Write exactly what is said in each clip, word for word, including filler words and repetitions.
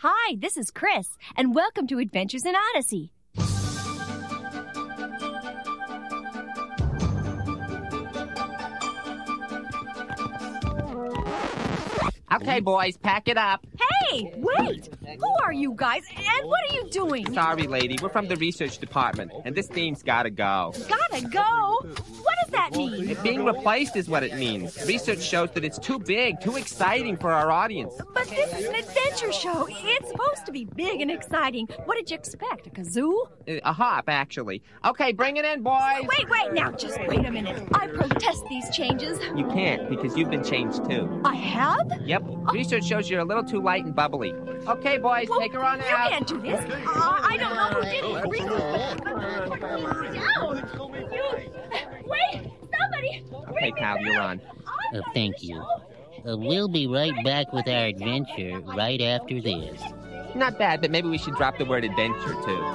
Hi, this is Chris, and welcome to Adventures in Odyssey. Okay, boys, pack it up. Hey, wait! Who are you guys, and what are you doing? Sorry, lady. We're from the research department, and this theme's gotta go. Gotta go? What does that mean? It being replaced is what it means. Research shows that it's too big, too exciting for our audience. But this is an adventure show. It's supposed to be big and exciting. What did you expect, a kazoo? Uh, A hop, actually. Okay, bring it in, boys. Wait, wait, now, just wait a minute. I protest these changes. You can't, because you've been changed, too. I have? Yep. Research shows you're a little too light and bubbly. Okay, boys, Well, take her on you out. You can't do this. Uh, I don't know who did it. Put me down. You... Wait, somebody. Okay, pal, you're on. Uh, thank you. Uh, we'll be right back with our adventure right after this. Not bad, but maybe we should drop the word adventure, too.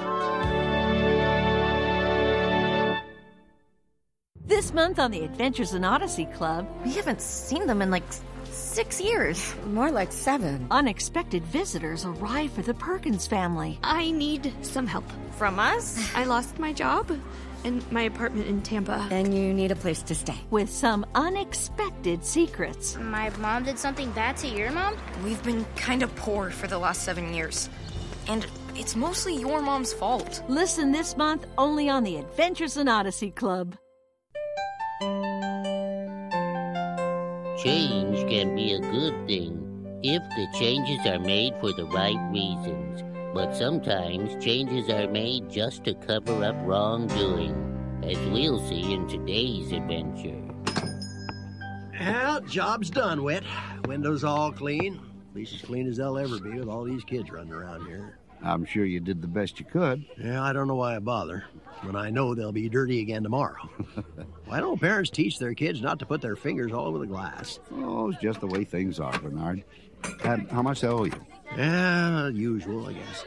This month on the Adventures in Odyssey Club, We haven't seen them in like six years. More like seven. unexpected visitors arrive for the Perkins family. I need some help. From us? I lost my job and my apartment in Tampa. And you need a place to stay. With some unexpected secrets. My mom did something bad to your mom? We've been kind of poor for the last seven years. And it's mostly your mom's fault. Listen this month only on the Adventures in Odyssey Club. Change can be a good thing if the changes are made for the right reasons. But sometimes changes are made just to cover up wrongdoing, as we'll see in today's adventure. Well, job's done, Whit. Windows all clean. At least as clean as they'll ever be with all these kids running around here. I'm sure you did the best you could. Yeah, I don't know why I bother, when I know they'll be dirty again tomorrow. Why don't parents teach their kids not to put their fingers all over the glass? Oh, it's just the way things are, Bernard. And how much they owe you? Yeah, usual, I guess.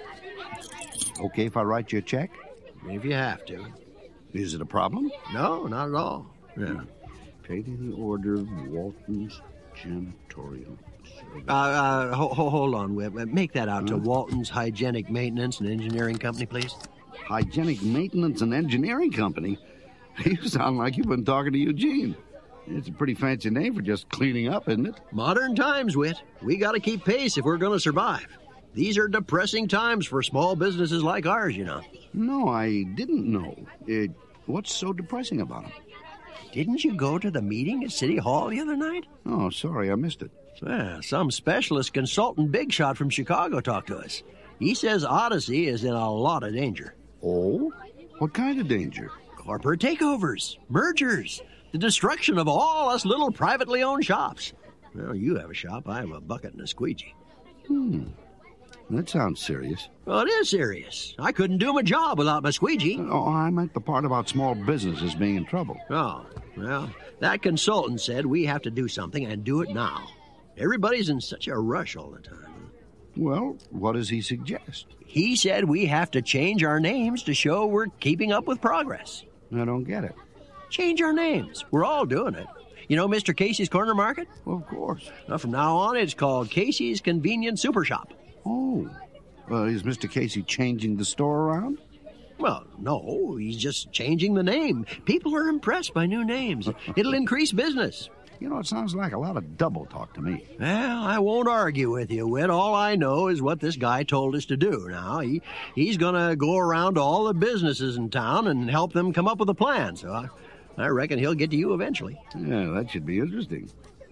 Okay if I write you a check? If you have to. Is it a problem? No, not at all. Yeah. Paid in the order of Walton's Janitorial. Uh, uh, ho- ho- hold on, Whit. Make that out to Huh? Walton's Hygienic Maintenance and Engineering Company, please. Hygienic Maintenance and Engineering Company? You sound like you've been talking to Eugene. It's a pretty fancy name for just cleaning up, isn't it? Modern times, Whit. We gotta keep pace if we're gonna survive. These are depressing times for small businesses like ours, you know. No, I didn't know. Uh, what's so depressing about it? Didn't you go to the meeting at City Hall the other night? Oh, sorry, I missed it. Well, some specialist consultant big shot from Chicago talked to us. He says Odyssey is in a lot of danger. Oh? What kind of danger? Corporate takeovers, mergers, the destruction of all us little privately owned shops. Well, you have a shop, I have a bucket and a squeegee. Hmm. That sounds serious. Well, it is serious. I couldn't do my job without my squeegee. Oh, I meant the part about small businesses being in trouble. Oh, well, that consultant said we have to do something and do it now. Everybody's in such a rush all the time. Well, what does he suggest? He said we have to change our names to show we're keeping up with progress. I don't get it. Change our names. We're all doing it. You know Mister Casey's Corner Market? Well, of course. Well, from now on, it's called Casey's Convenient Super Shop. Oh. Uh, is Mister Casey changing the store around? Well, no, he's just changing the name. People are impressed by new names. It'll increase business. You know, it sounds like a lot of double talk to me. Well, I won't argue with you, Whit. All I know is what this guy told us to do. Now, he he's going to go around to all the businesses in town and help them come up with a plan. So I, I reckon he'll get to you eventually. Yeah, that should be interesting.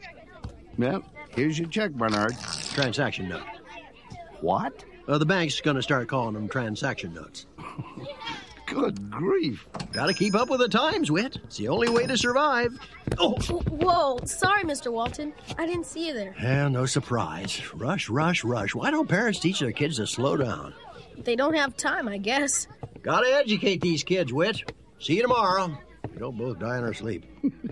Well, here's your check, Bernard. Transaction note. What? Uh, the bank's going to start calling them transaction notes. Good grief. Got to keep up with the times, Whit. It's the only way to survive. Oh! Whoa, sorry, Mister Walton. I didn't see you there. Yeah, no surprise. Rush, rush, rush. Why don't parents teach their kids to slow down? They don't have time, I guess. Got to educate these kids, Whit. See you tomorrow. We don't both die in our sleep.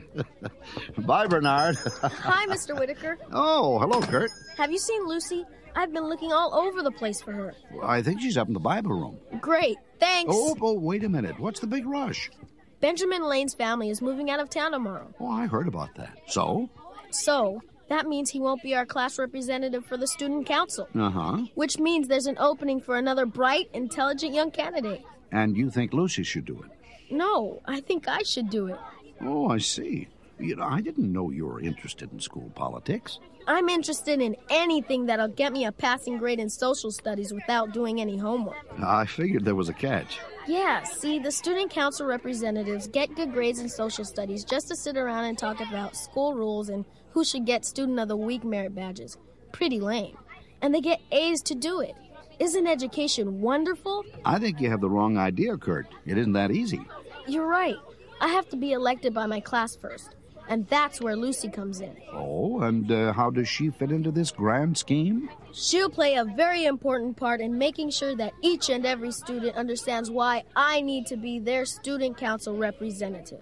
Bye, Bernard. Hi, Mister Whitaker. Oh, hello, Kurt. Have you seen Lucy? I've been looking all over the place for her. I think she's up in the Bible room. Great, thanks. Oh, oh, wait a minute. What's the big rush? Benjamin Lane's family is moving out of town tomorrow. Oh, I heard about that. So? So, That means he won't be our class representative for the student council. Uh-huh. Which means there's an opening for another bright, intelligent young candidate. And you think Lucy should do it? No, I think I should do it. Oh, I see. You know, I didn't know you were interested in school politics. I'm interested in anything that'll get me a passing grade in social studies without doing any homework. I figured there was a catch. Yeah, see, the student council representatives get good grades in social studies just to sit around and talk about school rules and who should get Student of the Week merit badges. Pretty lame. And they get A's to do it. Isn't education wonderful? I think you have the wrong idea, Kurt. It isn't that easy. You're right. I have to be elected by my class first. And that's where Lucy comes in. Oh, and uh, how does she fit into this grand scheme? She'll play a very important part in making sure that each and every student understands why I need to be their student council representative.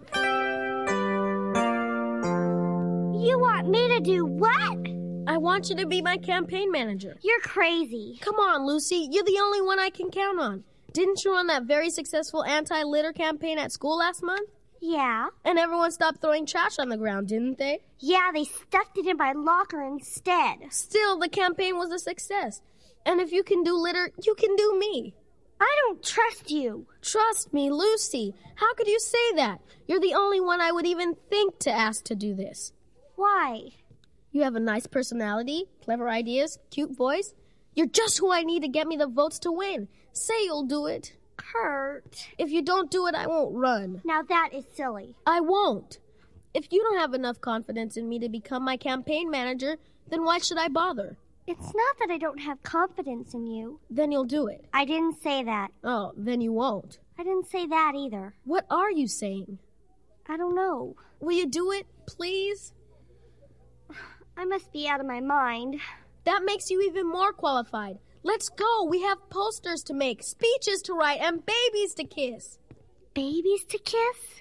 You want me to do what? I want you to be my campaign manager. You're crazy. Come on, Lucy. You're the only one I can count on. Didn't you run that very successful anti-litter campaign at school last month? Yeah. And everyone stopped throwing trash on the ground, didn't they? Yeah, they stuffed it in my locker instead. Still, the campaign was a success. And if you can do litter, you can do me. I don't trust you. Trust me, Lucy. How could you say that? You're the only one I would even think to ask to do this. Why? You have a nice personality, clever ideas, cute voice. You're just who I need to get me the votes to win. Say you'll do it. Kurt. If you don't do it, I won't run. Now that is silly. I won't. If you don't have enough confidence in me to become my campaign manager, then why should I bother? It's not that I don't have confidence in you. Then you'll do it. I didn't say that. Oh, then you won't. I didn't say that either. What are you saying? I don't know. Will you do it, please? I must be out of my mind. That makes you even more qualified. Let's go. We have posters to make, speeches to write, and babies to kiss. Babies to kiss?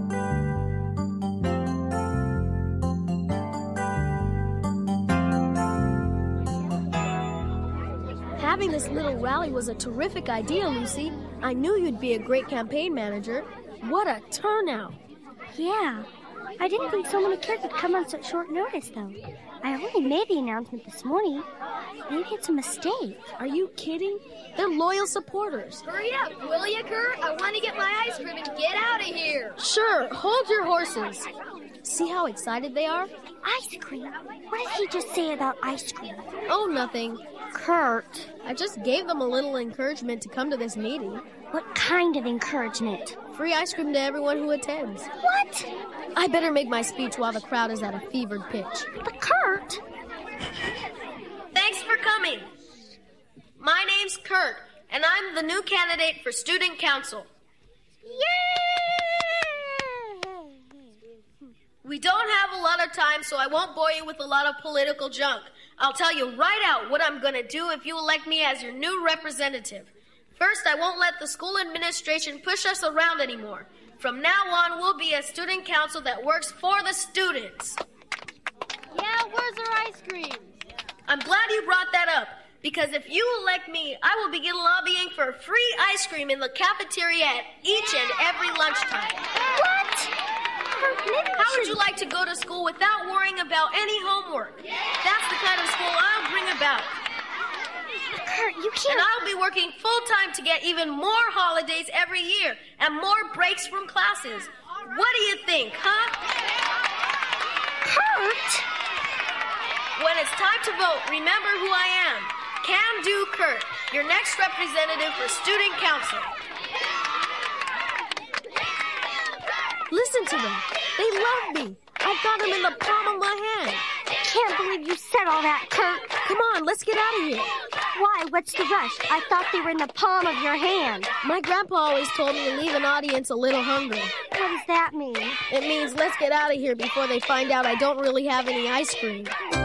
Having this little rally was a terrific idea, Lucy. I knew you'd be a great campaign manager. What a turnout. Yeah. I didn't think so many kids would come on such short notice, though. I only made the announcement this morning. Maybe it's a mistake. Are you kidding? They're loyal supporters. Hurry up, will you, Kurt? I want to get my ice cream and get out of here. Sure, hold your horses. See how excited they are? Ice cream? What did he just say about ice cream? Oh, nothing. Kurt. I just gave them a little encouragement to come to this meeting. What kind of encouragement? Free ice cream to everyone who attends. What? I better make my speech while the crowd is at a fevered pitch. But Kurt! Thanks for coming. My name's Kurt, and I'm the new candidate for student council. Yay! We don't have a lot of time, so I won't bore you with a lot of political junk. I'll tell you right out what I'm going to do if you elect me as your new representative. First, I won't let the school administration push us around anymore. From now on, we'll be a student council that works for the students. Yeah, where's our ice cream? I'm glad you brought that up, because if you elect me, I will begin lobbying for free ice cream in the cafeteria at each and every lunchtime. What? How would you like to go to school without worrying about any homework? That's the kind of school I'll bring about. Kurt, you can't... And I'll be working full-time to get even more holidays every year and more breaks from classes. What do you think, huh? Kurt! When it's time to vote, remember who I am. Can-Do Kurt, your next representative for student council. Listen to them. They love me. I've got them in the palm of my hand. I can't believe you said all that, Kurt. Come on, let's get out of here. Why? What's the rush? I thought they were in the palm of your hand. My grandpa always told me to leave an audience a little hungry. What does that mean? It means let's get out of here before they find out I don't really have any ice cream.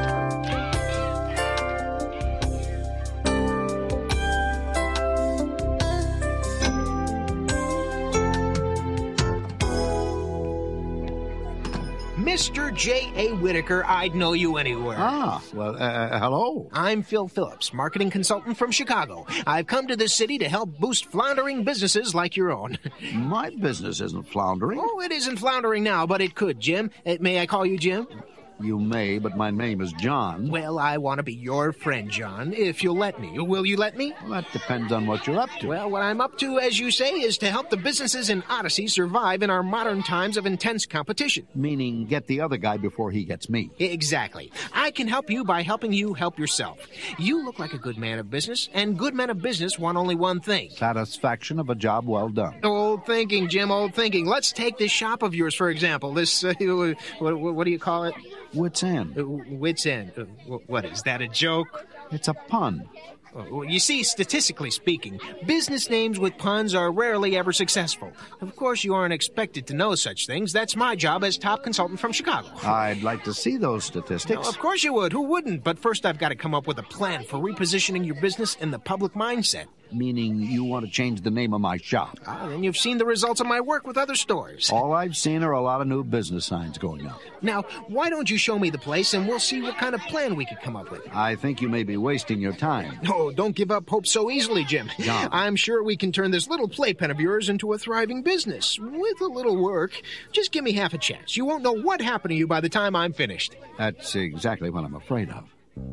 Mister J A. Whitaker, I'd know you anywhere. Ah, well, uh, hello. I'm Phil Phillips, marketing consultant from Chicago. I've come to this city to help boost floundering businesses like your own. My business isn't floundering. Oh, it isn't floundering now, but it could, Jim. Uh, may I call you Jim? You may, but my name is John. Well, I want to be your friend, John, if you'll let me. Will you let me? Well, that depends on what you're up to. Well, what I'm up to, as you say, is to help the businesses in Odyssey survive in our modern times of intense competition. Meaning get the other guy before he gets me. Exactly. I can help you by helping you help yourself. You look like a good man of business, and good men of business want only one thing. Satisfaction of a job well done. Old thinking, Jim, old thinking. Let's take this shop of yours, for example. This, uh, what, what do you call it? Wit's End. Uh, Wit's End. Uh, what, is that a joke? It's a pun. Well, you see, statistically speaking, business names with puns are rarely ever successful. Of course, you aren't expected to know such things. That's my job as top consultant from Chicago. I'd like to see those statistics. No, of course you would. Who wouldn't? But first, I've got to come up with a plan for repositioning your business in the public mindset. Meaning you want to change the name of my shop. Ah, then you've seen the results of my work with other stores. All I've seen are a lot of new business signs going up. Now, why don't you show me the place and we'll see what kind of plan we could come up with. I think you may be wasting your time. No, don't give up hope so easily, Jim. John. I'm sure we can turn this little playpen of yours into a thriving business. With a little work, just give me half a chance. You won't know what happened to you by the time I'm finished. That's exactly what I'm afraid of.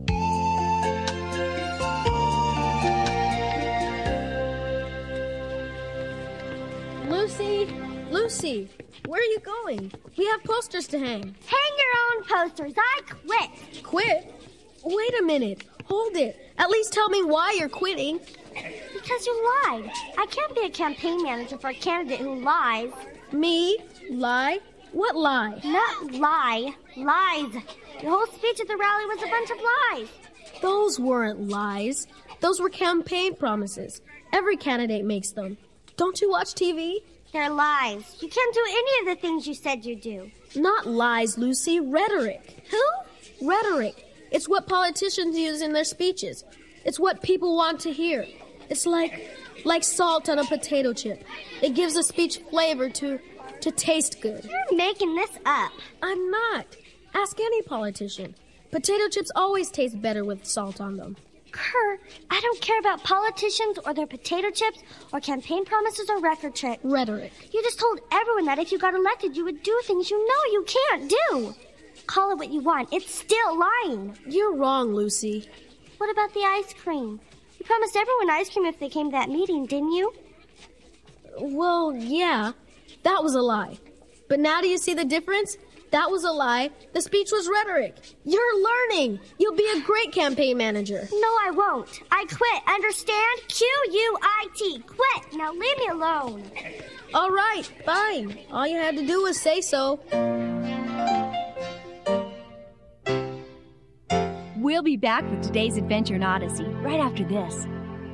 Lucy, Lucy, where are you going? We have posters to hang. Hang your own posters. I quit. Quit? Wait a minute. Hold it. At least tell me why you're quitting. Because you lied. I can't be a campaign manager for a candidate who lies. Me? Lie? What lie? Not lie. Lies. Your whole speech at the rally was a bunch of lies. Those weren't lies. Those were campaign promises. Every candidate makes them. Don't you watch T V? They're lies. You can't do any of the things you said you'd do. Not lies, Lucy. Rhetoric. Who? Rhetoric. It's what politicians use in their speeches. It's what people want to hear. It's like like salt on a potato chip. It gives a speech flavor to to taste good. You're making this up. I'm not. Ask any politician. Potato chips always taste better with salt on them. Kerr, I don't care about politicians or their potato chips or campaign promises or record tricks. Rhetoric. You just told everyone that if you got elected, you would do things you know you can't do. Call it what you want. It's still lying. You're wrong, Lucy. What about the ice cream? You promised everyone ice cream if they came to that meeting, didn't you? Well, yeah. That was a lie. But now do you see the difference? That was a lie. The speech was rhetoric. You're learning. You'll be a great campaign manager. No, I won't. I quit. Understand? Q U I T. Quit. Now leave me alone. All right. Fine. All you had to do was say so. We'll be back with today's adventure in Odyssey right after this.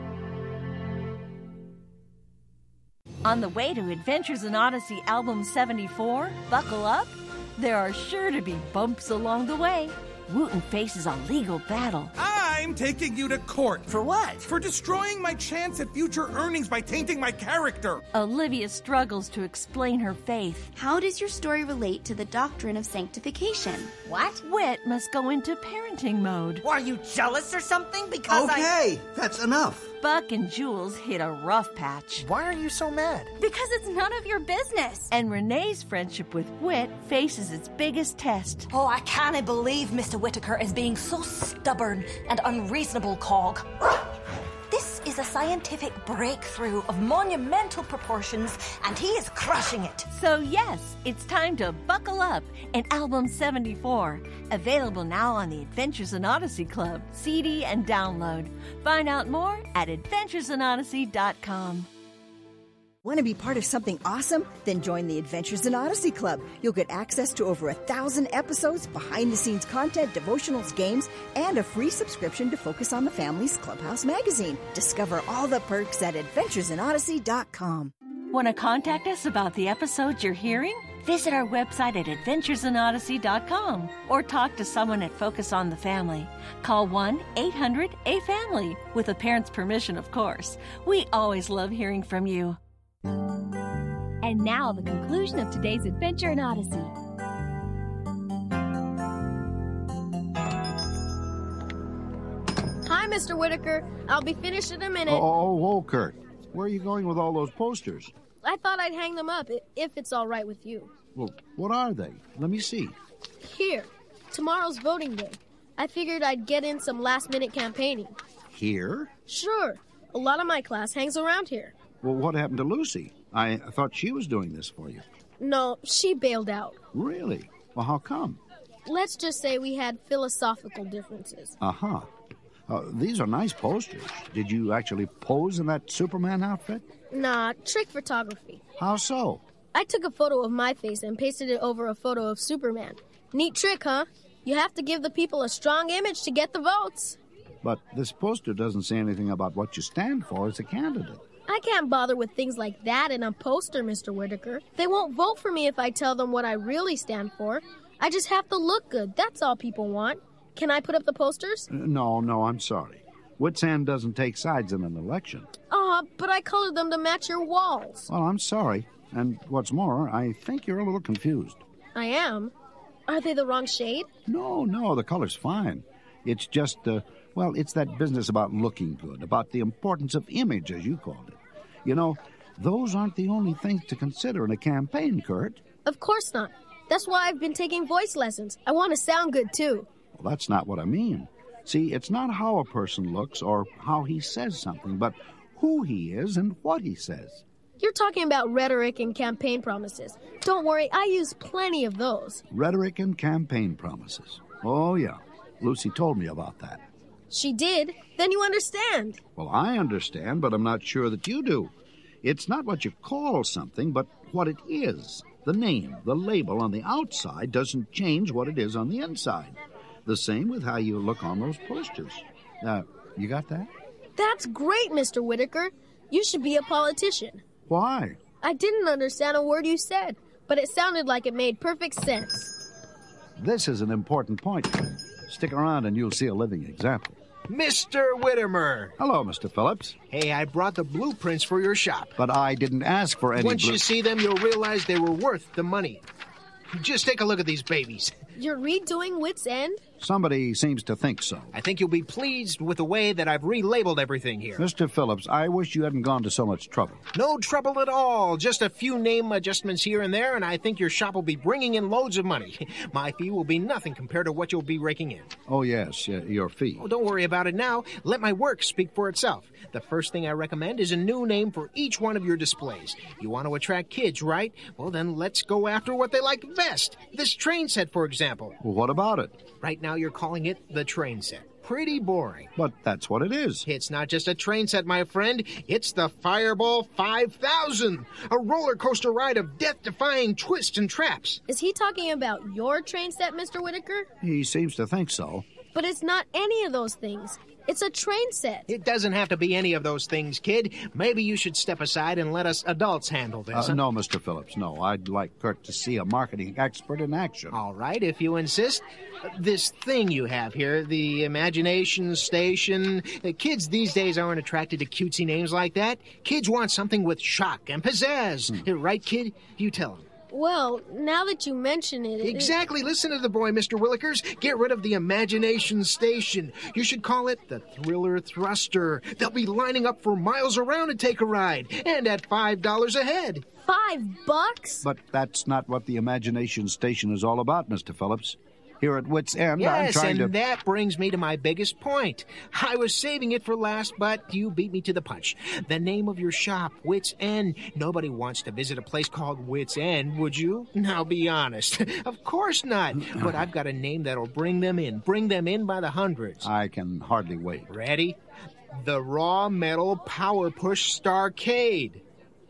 On the way to Adventures in Odyssey Album seventy-four, buckle up. There are sure to be bumps along the way. Wooten faces a legal battle. I'm taking you to court. For what? For destroying my chance at future earnings by tainting my character. Olivia struggles to explain her faith. How does your story relate to the doctrine of sanctification? What? Wit must go into parenting mode. Are you jealous or something? Because okay, I... that's enough. Buck and Jules hit a rough patch. Why are you so mad? Because it's none of your business. And Renee's friendship with Wit faces its biggest test. Oh, I can't believe Mister Whitaker is being so stubborn and unreasonable, Cog. This is a scientific breakthrough of monumental proportions, and he is crushing it. So yes, it's time to buckle up in Album seventy-four. Available now on the Adventures in Odyssey Club, C D and download. Find out more at adventures in odyssey dot com. Want to be part of something awesome? Then join the Adventures in Odyssey Club. You'll get access to over a thousand episodes, behind-the-scenes content, devotionals, games, and a free subscription to Focus on the Family's Clubhouse magazine. Discover all the perks at adventures in odyssey dot com. Want to contact us about the episodes you're hearing? Visit our website at adventures in odyssey dot com or talk to someone at Focus on the Family. Call one eight hundred A family, with a parent's permission, of course. We always love hearing from you. And now, the conclusion of today's adventure in Odyssey. Hi, Mister Whitaker. I'll be finished in a minute. Oh, oh, Kurt. Where are you going with all those posters? I thought I'd hang them up, if it's all right with you. Well, what are they? Let me see. Here, tomorrow's voting day. I figured I'd get in some last-minute campaigning. Here? Sure. A lot of my class hangs around here. Well, what happened to Lucy? I thought she was doing this for you. No, she bailed out. Really? Well, how come? Let's just say we had philosophical differences. Uh-huh. Uh, these are nice posters. Did you actually pose in that Superman outfit? Nah, trick photography. How so? I took a photo of my face and pasted it over a photo of Superman. Neat trick, huh? You have to give the people a strong image to get the votes. But this poster doesn't say anything about what you stand for as a candidate. I can't bother with things like that in a poster, Mister Whitaker. They won't vote for me if I tell them what I really stand for. I just have to look good. That's all people want. Can I put up the posters? Uh, no, no, I'm sorry. Wits End doesn't take sides in an election. Aw, but I colored them to match your walls. Well, I'm sorry. And what's more, I think you're a little confused. I am? Are they the wrong shade? No, no, the color's fine. It's just, uh, well, it's that business about looking good, about the importance of image, as you called it. You know, those aren't the only things to consider in a campaign, Kurt. Of course not. That's why I've been taking voice lessons. I want to sound good, too. Well, that's not what I mean. See, it's not how a person looks or how he says something, but who he is and what he says. You're talking about rhetoric and campaign promises. Don't worry, I use plenty of those. Rhetoric and campaign promises. Oh, yeah. Lucy told me about that. She did? Then you understand. Well, I understand, but I'm not sure that you do. It's not what you call something, but what it is. The name, the label on the outside doesn't change what it is on the inside. The same with how you look on those posters. Uh, you got that? That's great, Mister Whitaker. You should be a politician. Why? I didn't understand a word you said, but it sounded like it made perfect sense. This is an important point. Stick around and you'll see a living example. Mister Whittemer. Hello, Mister Phillips. Hey, I brought the blueprints for your shop. But I didn't ask for any Once blue- you see them, you'll realize they were worth the money. Just take a look at these babies. You're redoing Wits End? Somebody seems to think so. I think you'll be pleased with the way that I've relabeled everything here. Mister Phillips, I wish you hadn't gone to so much trouble. No trouble at all. Just a few name adjustments here and there, and I think your shop will be bringing in loads of money. My fee will be nothing compared to what you'll be raking in. Oh, yes, uh, your fee. Oh, don't worry about it now. Let my work speak for itself. The first thing I recommend is a new name for each one of your displays. You want to attract kids, right? Well, then let's go after what they like best. This train set, for example. Well, what about it? Right now you're calling it the train set. Pretty boring. But that's what it is. It's not just a train set, my friend. It's the Fireball five thousand, a roller coaster ride of death-defying twists and traps. Is he talking about your train set, Mister Whitaker? He seems to think so. But it's not any of those things. It's a train set. It doesn't have to be any of those things, kid. Maybe you should step aside and let us adults handle this. Uh, no, Mister Phillips, no. I'd like Kurt to see a marketing expert in action. All right, if you insist. This thing you have here, the Imagination Station. Uh, kids these days aren't attracted to cutesy names like that. Kids want something with shock and pizzazz. Hmm. Uh, right, kid? You tell them. Well, now that you mention it... Exactly. It... Listen to the boy, Mister Willikers. Get rid of the Imagination Station. You should call it the Thriller Thruster. They'll be lining up for miles around to take a ride. And at five dollars a head. Five bucks? But that's not what the Imagination Station is all about, Mister Phillips. Here at Wits End, yes, I'm trying to... to... and that brings me to my biggest point. I was saving it for last, but you beat me to the punch. The name of your shop, Wits End. Nobody wants to visit a place called Wits End, would you? Now, be honest. Of course not. But I've got a name that'll bring them in. Bring them in by the hundreds. I can hardly wait. Ready? The Raw Metal Power Push Starcade.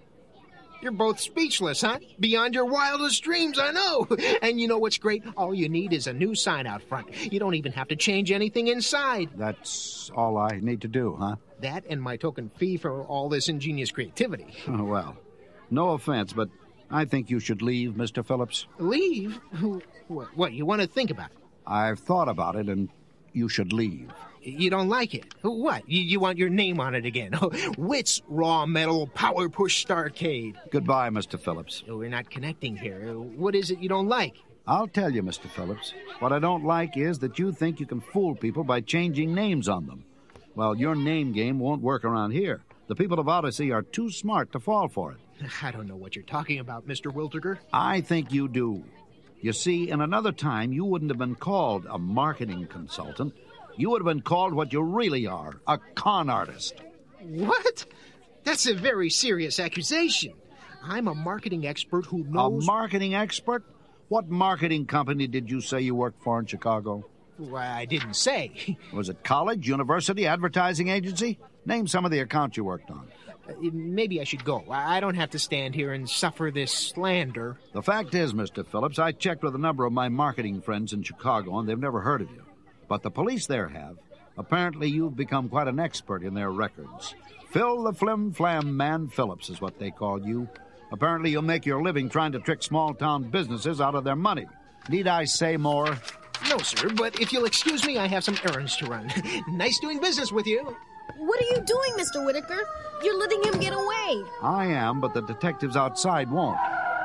You're both speechless, huh? Beyond your wildest dreams, I know. And you know what's great? All you need is a new sign out front. You don't even have to change anything inside. That's all I need to do, huh? That and my token fee for all this ingenious creativity. Oh, well, no offense, but I think you should leave, Mister Phillips. Leave? What, what you want to think about it? I've thought about it, and you should leave. You don't like it? What? You, you want your name on it again? Wits Raw Metal Power Push Starcade. Goodbye, Mister Phillips. We're not connecting here. What is it you don't like? I'll tell you, Mister Phillips. What I don't like is that you think you can fool people by changing names on them. Well, your name game won't work around here. The people of Odyssey are too smart to fall for it. I don't know what you're talking about, Mister Wiltiger. I think you do. You see, in another time, you wouldn't have been called a marketing consultant. You would have been called what you really are, a con artist. What? That's a very serious accusation. I'm a marketing expert who knows... A marketing expert? What marketing company did you say you worked for in Chicago? Well, I didn't say. Was it college, university, advertising agency? Name some of the accounts you worked on. Uh, maybe I should go. I don't have to stand here and suffer this slander. The fact is, Mister Phillips, I checked with a number of my marketing friends in Chicago, and they've never heard of you. But the police there have. Apparently, you've become quite an expert in their records. Phil the Flim Flam Man Phillips is what they call you. Apparently, you'll make your living trying to trick small-town businesses out of their money. Need I say more? No, sir, but if you'll excuse me, I have some errands to run. Nice doing business with you. What are you doing, Mister Whitaker? You're letting him get away. I am, but the detectives outside won't.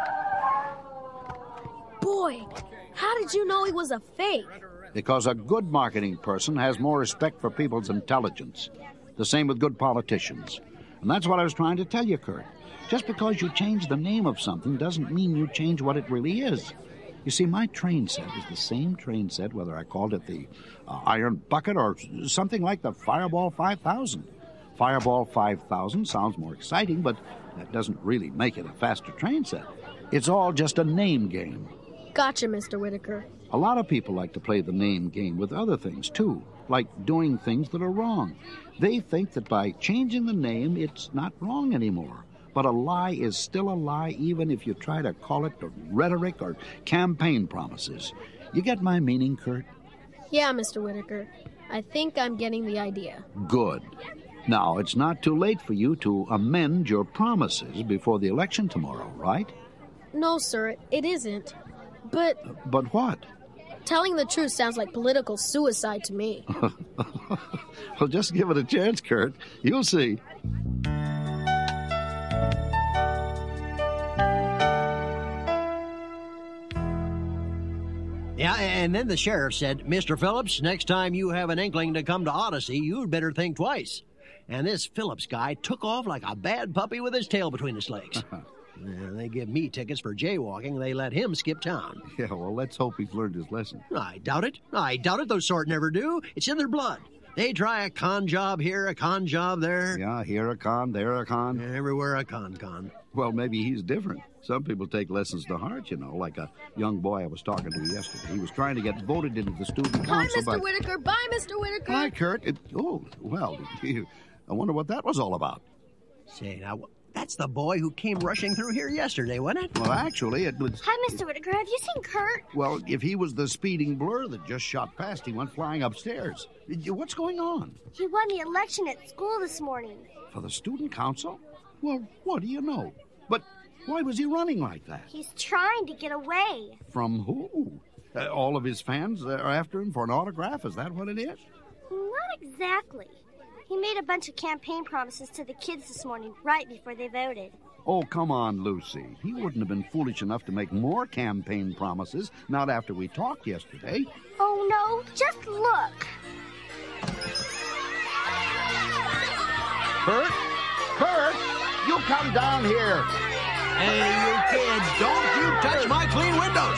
Boy, how did you know he was a fake? Because a good marketing person has more respect for people's intelligence. The same with good politicians. And that's what I was trying to tell you, Kurt. Just because you change the name of something doesn't mean you change what it really is. You see, my train set is the same train set whether I called it the uh, Iron Bucket or something like the Fireball five thousand. Fireball five thousand sounds more exciting, but that doesn't really make it a faster train set. It's all just a name game. Gotcha, Mister Whitaker. A lot of people like to play the name game with other things, too, like doing things that are wrong. They think that by changing the name, it's not wrong anymore. But a lie is still a lie, even if you try to call it rhetoric or campaign promises. You get my meaning, Kurt? Yeah, Mister Whitaker. I think I'm getting the idea. Good. Now, it's not too late for you to amend your promises before the election tomorrow, right? No, sir, it isn't. But... But what? Telling the truth sounds like political suicide to me. Well, just give it a chance, Kurt. You'll see. Yeah, and then the sheriff said, Mister Phillips, next time you have an inkling to come to Odyssey, you'd better think twice. And this Phillips guy took off like a bad puppy with his tail between his legs. Yeah, they give me tickets for jaywalking. They let him skip town. Yeah, well, let's hope he's learned his lesson. I doubt it. I doubt it. Those sort never do. It's in their blood. They try a con job here, a con job there. Yeah, here a con, there a con. Everywhere a con con. Well, maybe he's different. Some people take lessons to heart, you know, like a young boy I was talking to yesterday. He was trying to get voted into the student council. Hi, Mister by... Whitaker. Bye, Mister Whitaker. Hi, Kurt. It... Oh, well, I wonder what that was all about. Say, now... That's the boy who came rushing through here yesterday, wasn't it? Well, actually, it was... Hi, Mister Whitaker. Have you seen Kurt? Well, if he was the speeding blur that just shot past, he went flying upstairs. What's going on? He won the election at school this morning. For the student council? Well, what do you know? But why was he running like that? He's trying to get away. From who? Uh, all of his fans are after him for an autograph? Is that what it is? Not exactly. He made a bunch of campaign promises to the kids this morning, right before they voted. Oh, come on, Lucy. He wouldn't have been foolish enough to make more campaign promises, not after we talked yesterday. Oh, no, just look. Kurt? Kurt, you come down here. Hey, you kids, don't you touch my clean windows.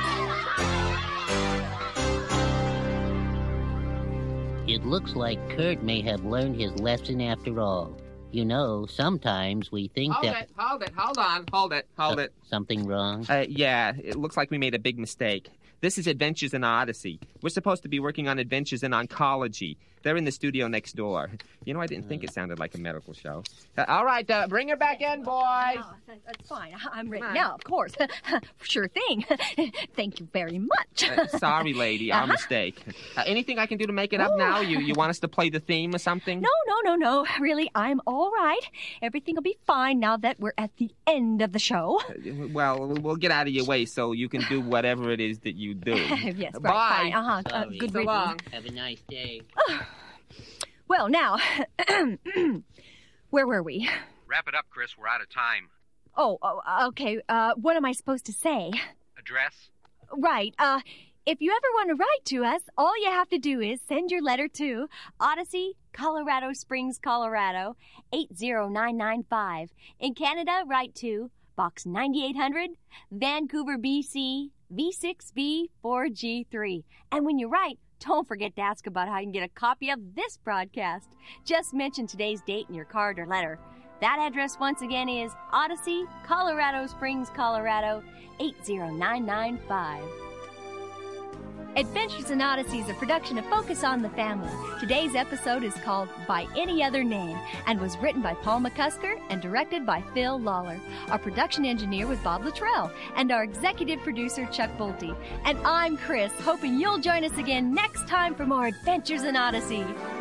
It looks like Kurt may have learned his lesson after all. You know, sometimes we think hold that... Hold it, hold it, hold on, hold it, hold uh, it. Something wrong? Uh, yeah, it looks like we made a big mistake. This is Adventures in Odyssey. We're supposed to be working on Adventures in Oncology. They're in the studio next door. You know, I didn't think it sounded like a medical show. Uh, all right, uh, bring her back in, boys. Oh, that's fine. I'm ready now, of course. Sure thing. Thank you very much. uh, sorry, lady. Our Uh-huh. mistake. Uh, anything I can do to make it up now? You you want us to play the theme or something? No, no, no, no. Really, I'm all right. Everything will be fine now that we're at the end of the show. Uh, well, we'll get out of your way so you can do whatever it is that you do. Yes, right, Bye. fine. Uh-huh. Uh, good so reading. long. Have a nice day. Well, now, where were we? Wrap it up, Chris. We're out of time. Oh, oh okay. Uh, what am I supposed to say? Address? Right. Uh, if you ever want to write to us, all you have to do is send your letter to Odyssey, Colorado Springs, Colorado, eight zero nine nine five. In Canada, write to Box ninety-eight hundred, Vancouver, B C, V six B four G three. And when you write, don't forget to ask about how you can get a copy of this broadcast. Just mention today's date in your card or letter. That address once again is Odyssey, Colorado Springs, Colorado, eight zero nine nine five. Adventures in Odyssey is a production of Focus on the Family. Today's episode is called By Any Other Name and was written by Paul McCusker and directed by Phil Lawler. Our production engineer was Bob Luttrell and our executive producer Chuck Bolte. And I'm Chris, hoping you'll join us again next time for more Adventures in Odyssey.